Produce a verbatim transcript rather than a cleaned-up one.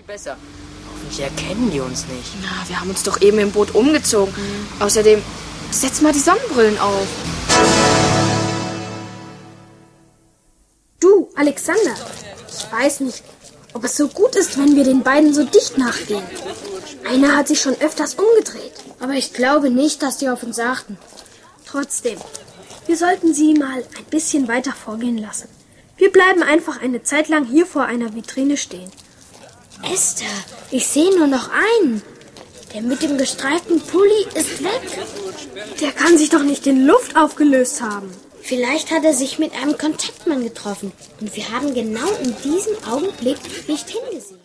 viel besser. Hoffentlich erkennen die uns nicht. Na, wir haben uns doch eben im Boot umgezogen. Mhm. Außerdem, setz mal die Sonnenbrillen auf. Du, Alexander, ich weiß nicht, ob es so gut ist, wenn wir den beiden so dicht nachgehen. Einer hat sich schon öfters umgedreht. Aber ich glaube nicht, dass die auf uns achten. Trotzdem, wir sollten sie mal ein bisschen weiter vorgehen lassen. Wir bleiben einfach eine Zeit lang hier vor einer Vitrine stehen. Esther, ich sehe nur noch einen. Der mit dem gestreiften Pulli ist weg. Der kann sich doch nicht in Luft aufgelöst haben. Vielleicht hat er sich mit einem Kontaktmann getroffen. Und wir haben genau in diesem Augenblick nicht hingesehen.